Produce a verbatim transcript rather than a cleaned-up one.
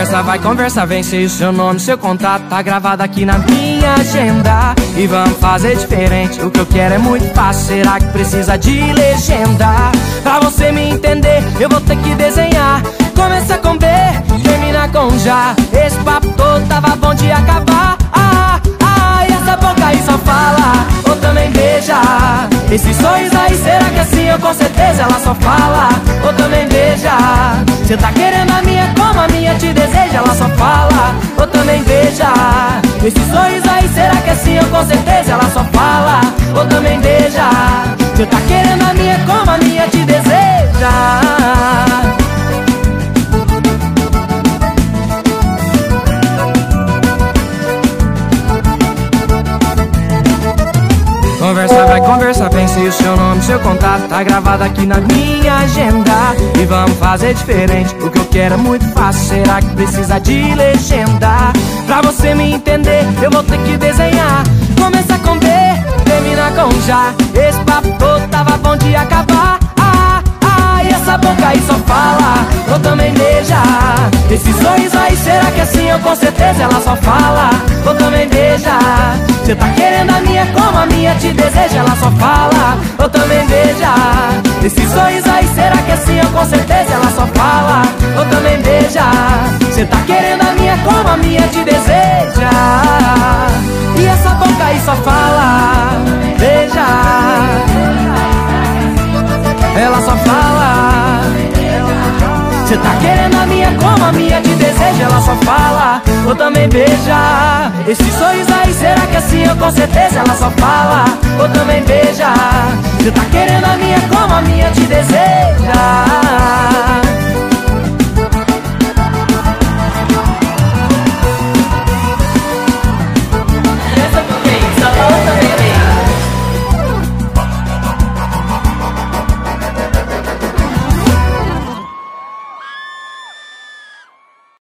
Conversa vai, conversa vem, sei o seu nome, seu contato tá gravado aqui na minha agenda. E vamos fazer diferente, o que eu quero é muito fácil. Será que precisa de legenda? Pra você me entender, eu vou ter que desenhar. Começa com B, termina com já. Esse papo todo tava bom de acabar. Ah, ah, e essa boca aí só fala, ou também beija. Esses sorrisos aí, será que assim eu com certeza ela só fala, ou também beija. Cê tá querendo a minha como a minha te deseja, ela só fala, ou também beija. Esses sorrisos aí, será que assim eu com certeza ela só fala, ou também beija. Cê tá querendo a minha como a minha te deseja. Conversa vai, conversa bem, sei o seu nome, seu contato tá gravado aqui na minha agenda. E vamos fazer diferente, o que eu quero é muito fácil. Será que precisa de legenda? Pra você me entender, eu vou ter que desenhar. Começa com B, termina com já. Esse papo todo tava bom de acabar. Ah, ah, e essa boca aí só fala, ou também beija. Esse sorriso aí, será que assim eu com certeza ela só fala, ou também beija. Cê tá querendo a minha como a minha te deseja, ela só fala, ou também beija. Esse sorriso aí, será que assim eu com certeza ela só fala, ou também beija. Cê tá querendo a minha como a minha te deseja. E essa boca aí só fala, beija. Ela só fala. Cê tá querendo a minha como a minha te deseja, ela só fala, ou também beija. Esse sorriso aí, será que assim eu com certeza ela só fala, ou também beija. Cê tá querendo a minha como a minha te deseja.